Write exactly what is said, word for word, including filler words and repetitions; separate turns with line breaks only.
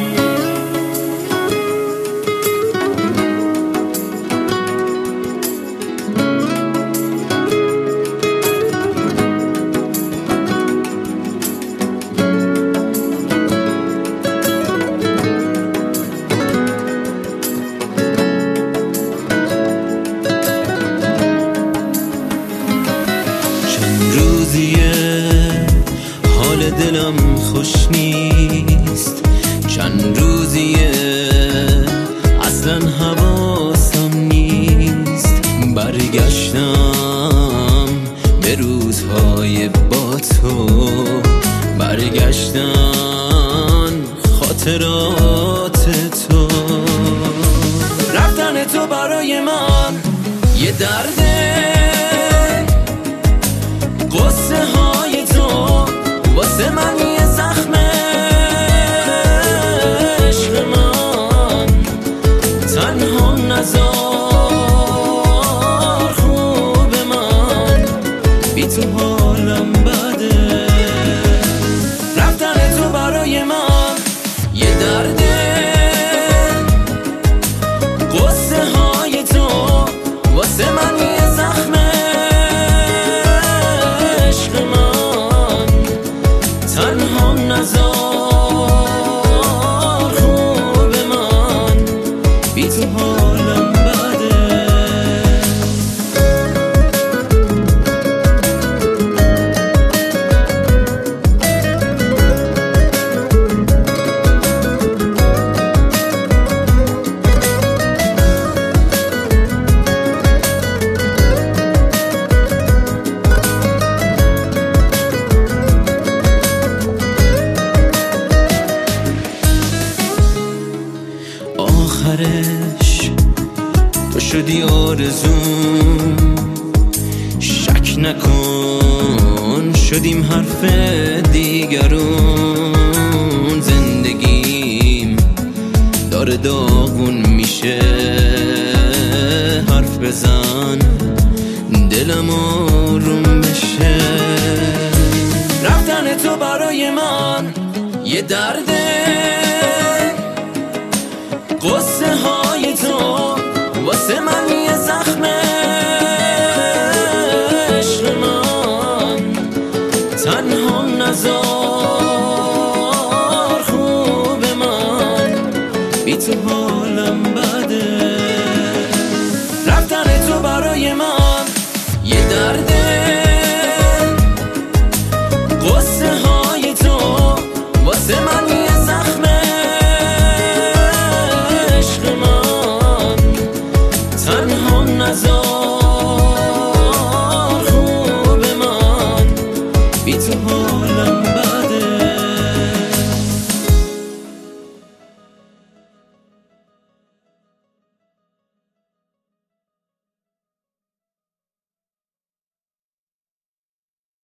حال دلم خوش نیست، چند روزیه اصلا حواسم نیست. برگشتم به روزهای با تو، برگشتن خاطرات تو. رفتن تو برای من یه درده، قصه های تو واسه من یه زخمه. عشق من تنها نزار، خوب من بی تو حالم بده. رفتن تو برای من یه درده، قصه های تو واسه من یه زخمه. تنها نزار، خوب من بی تو حالم بده. آخرش تو شدی آرزوم، شک نکن شدیم حرف دیگرون. زندگیم داره داغون میشه، حرف بزن دلم آروم بشه. رفتن تو برای من یه درده، قصه های تو واسه من یه زخمه. عشق من تنها نزار، خوب من بی تو حالم بده. رفتن تو برای من یه درده، قصه های تو واسه من یه زخمه. تنها نزار، خوب من بی تو